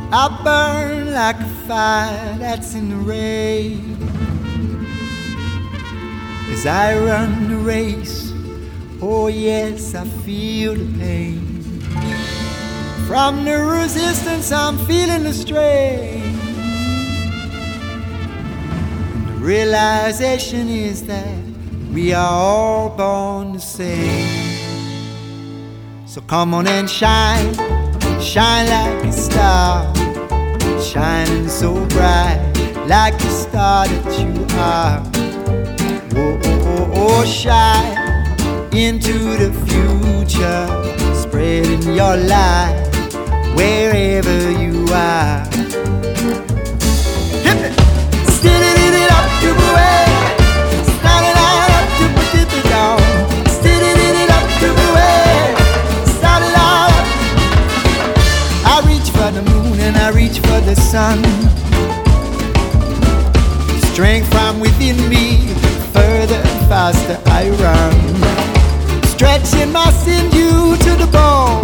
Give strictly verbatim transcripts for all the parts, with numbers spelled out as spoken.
I burn like a fire that's in the rain. As I run the race, oh yes, I feel the pain. From the resistance, I'm feeling the strain. And the realization is that we are all born the same. So come on and shine, shine like a star, shining so bright, like the star that you are. Oh, oh, oh, oh, shine into the future, spreading your light wherever you are. Hit it! Stealing it up to the way, starting out up to put it down. Stealing it up to the way, starting out. I reach for the moon and I reach for the sun. Strength from within me, further and faster I run, stretching my sinew to the bone,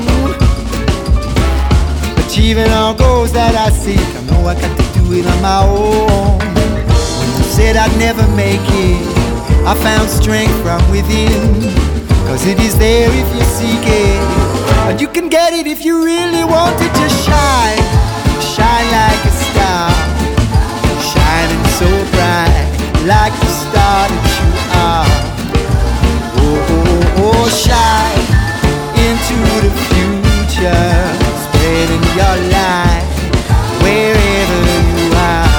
achieving all goals that I seek. I know I got to do it on my own. When you said I'd never make it, I found strength from within, cause it is there if you seek it, and you can get it if you really want it to shine. Shine like a star, shining so bright, like the star that you are. Oh, oh, oh, shine into the future, spreading your light wherever you are.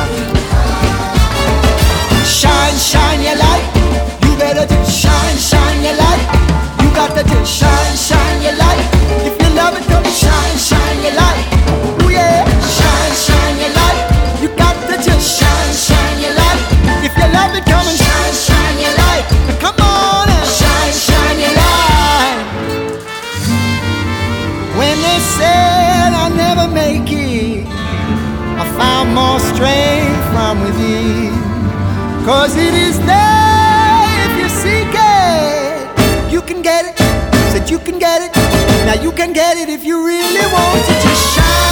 Shine, shine your light. You better just shine, shine your light. You got to just shine, shine your light. If you love it, come shine, shine your light. Oh yeah, shine, shine your light. You got to just shine, shine your light. If you love it, come and shine, shine your light. Come on and shine, shine your light. When they said I'll never make it, I found more strength from within, cause it is there if you seek it. You can get it, said you can get it. Now you can get it if you really want it to shine.